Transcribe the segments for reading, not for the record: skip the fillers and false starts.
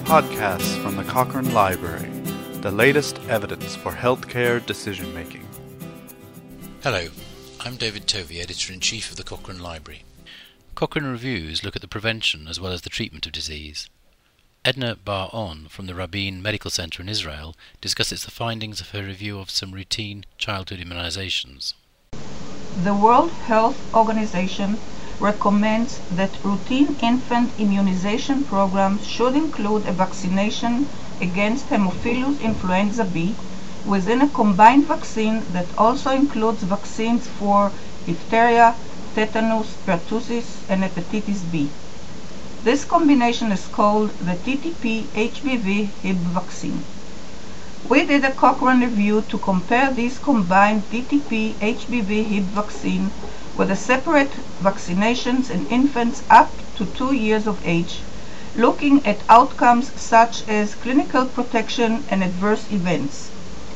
podcasts from the Cochrane Library, the latest evidence for healthcare decision-making. Hello, I'm David Tovey, Editor-in-Chief of the Cochrane Library. Cochrane Reviews look at the prevention as well as the treatment of disease. Edna Bar-On from the Rabin Medical Center in Israel discusses the findings of her review of some routine childhood immunizations. The World Health Organization recommends that routine infant immunization programs should include a vaccination against Haemophilus influenza B within a combined vaccine that also includes vaccines for diphtheria, tetanus, pertussis, and hepatitis B. This combination is called the TTP HBV Hib vaccine. We did a Cochrane review to compare these combined TTP HBV Hib vaccine with the separate vaccinations in infants up to 2 years of age, looking at outcomes such as clinical protection and adverse events.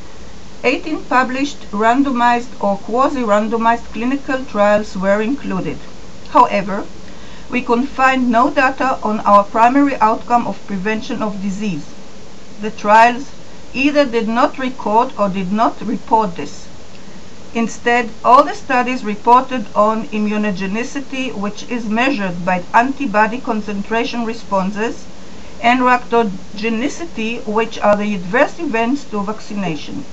18 published randomized or quasi-randomized clinical trials were included. However, we could find no data on our primary outcome of prevention of disease. The trials either did not record or did not report this. Instead, all the studies reported on immunogenicity, which is measured by antibody concentration responses, and reactogenicity, which are the adverse events to vaccination.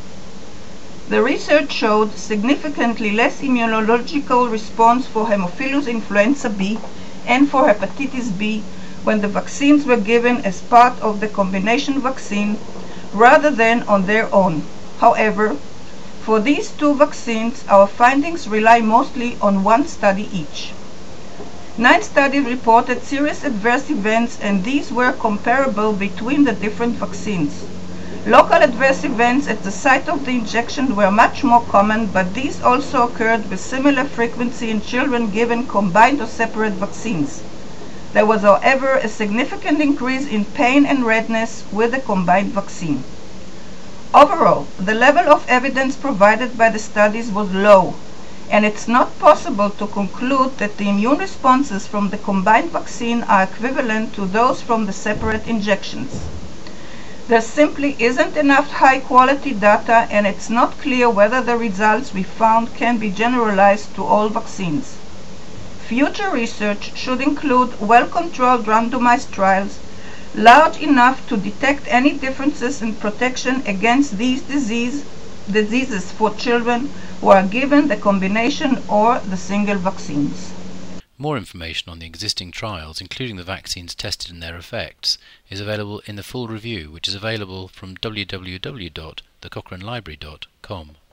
The research showed significantly less immunological response for Haemophilus influenza B and for hepatitis B when the vaccines were given as part of the combination vaccine rather than on their own. However, for these two vaccines, our findings rely mostly on one study each. 9 studies reported serious adverse events, and these were comparable between the different vaccines. Local adverse events at the site of the injection were much more common, but these also occurred with similar frequency in children given combined or separate vaccines. There was, however, a significant increase in pain and redness with the combined vaccine. Overall, the level of evidence provided by the studies was low, and it's not possible to conclude that the immune responses from the combined vaccine are equivalent to those from the separate injections. There simply isn't enough high-quality data, and it's not clear whether the results we found can be generalized to all vaccines. Future research should include well-controlled randomized trials large enough to detect any differences in protection against these diseases for children who are given the combination or the single vaccines. More information on the existing trials, including the vaccines tested and their effects, is available in the full review, which is available from www.thecochranelibrary.com.